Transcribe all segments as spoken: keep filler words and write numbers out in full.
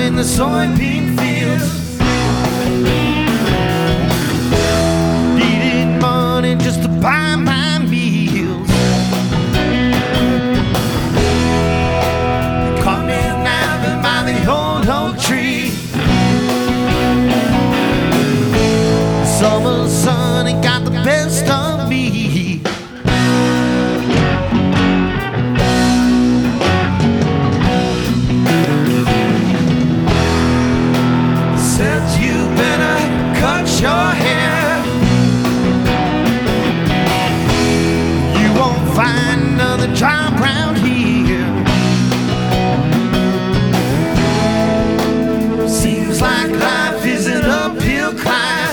in the soybean fields. Needed money just to buy my meals. Caught me napping by the old oak tree. Summer sun ain't got the best of me. Said you better cut your hair. You won't find another job round here. Seems like life is an uphill climb.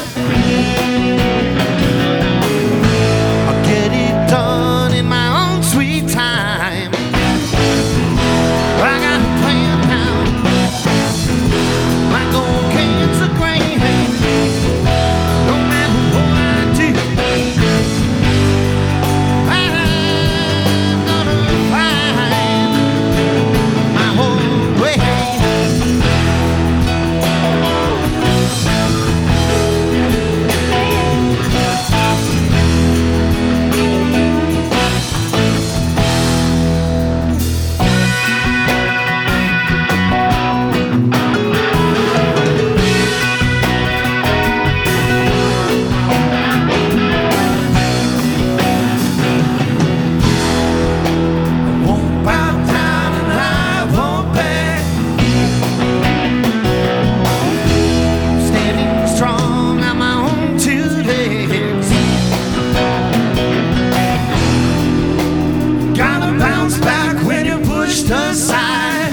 I'll get it done in my own sweet time. I got a plan now. Might go against the grain. No matter what I do, I'm gonna find my own way. Won't bow down and I won't beg. Standing strong on my own two legs. Gotta bounce back when you're pushed aside.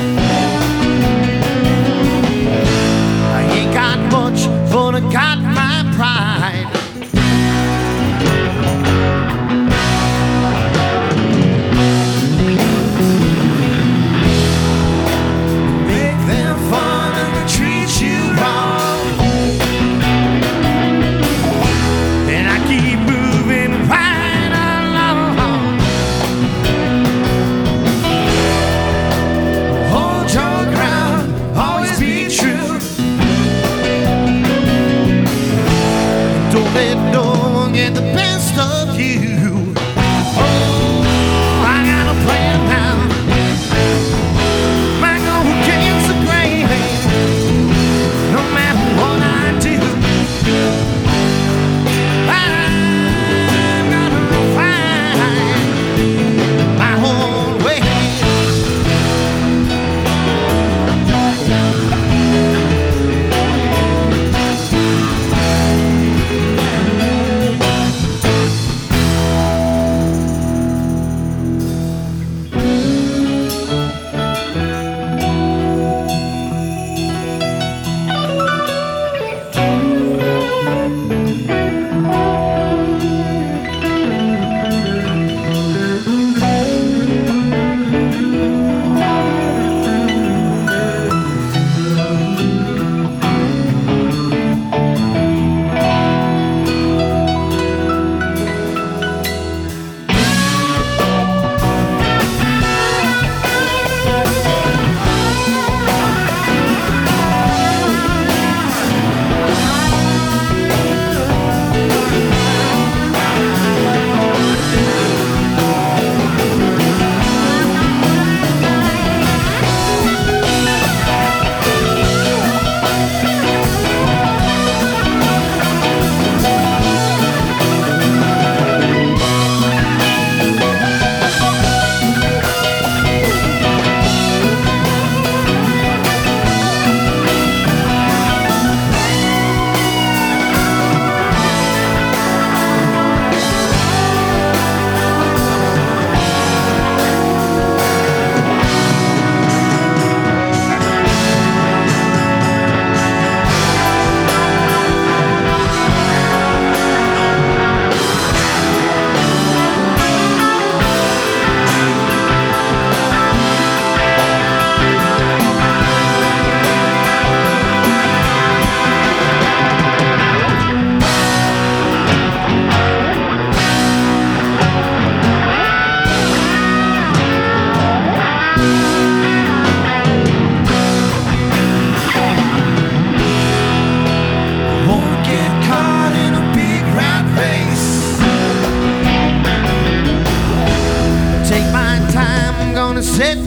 I ain't got much, but I got my pride. Make them fun and they treat you wrong. And I keep moving right along.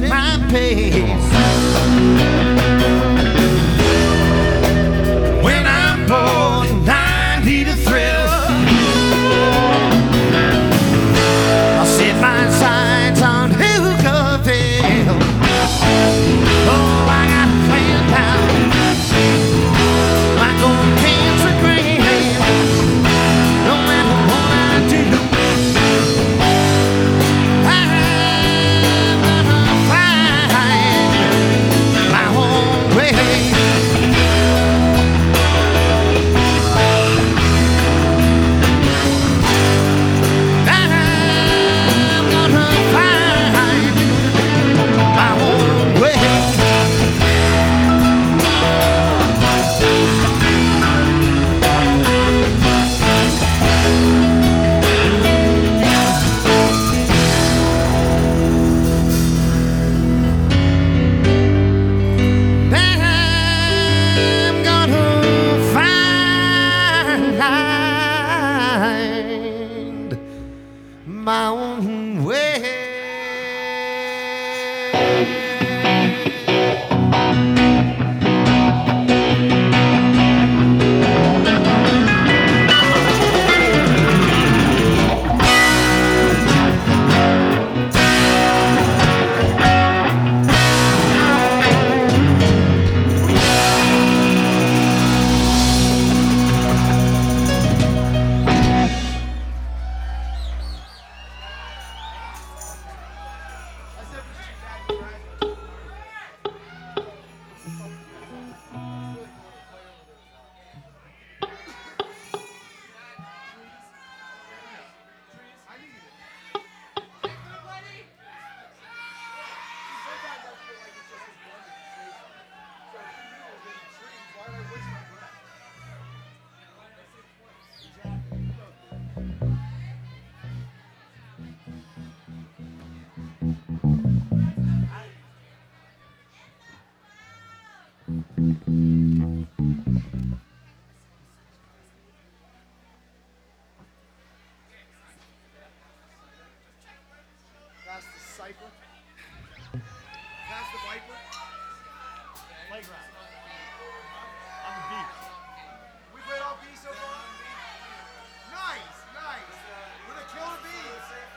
at my pace. When I'm bored and I need a thrill, I'll set my sights on Hookerville. Oh, I got a plan now, like old cancer green. No matter what I do, I'm gonna find my own way. I'm gonna find my own way. I'm gonna find my own way. Pass the Cypher. Pass the Viper. Playground. On the beach. We played all B so far? Nice, nice. With a killer B.